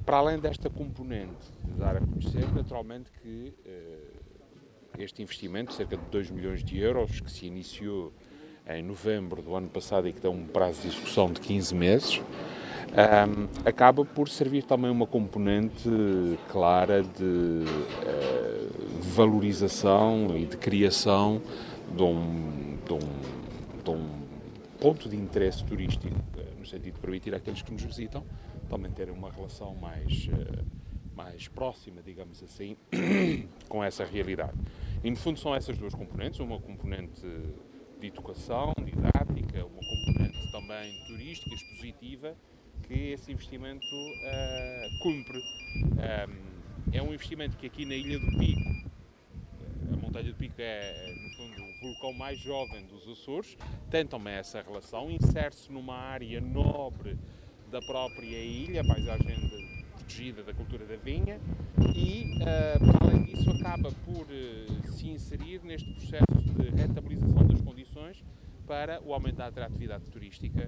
Para além desta componente de dar a conhecer, naturalmente que este investimento, cerca de 2 milhões de euros, que se iniciou em novembro do ano passado e que tem um prazo de execução de 15 meses, acaba por servir também uma componente clara de valorização e de criação de um ponto de interesse turístico, no sentido de permitir àqueles que nos visitam também terem uma relação mais próxima, digamos assim, com essa realidade. E, no fundo, são essas duas componentes, uma componente de educação, didática, uma componente também turística, expositiva, que esse investimento cumpre. É um investimento que aqui na Ilha do Pico, a Montanha do Pico é, no fundo, o vulcão mais jovem dos Açores, tem também essa relação, insere-se numa área nobre da própria ilha, a paisagem protegida da cultura da vinha, e, para além disso, acaba por se inserir neste processo de rentabilização das condições para o aumento da atratividade turística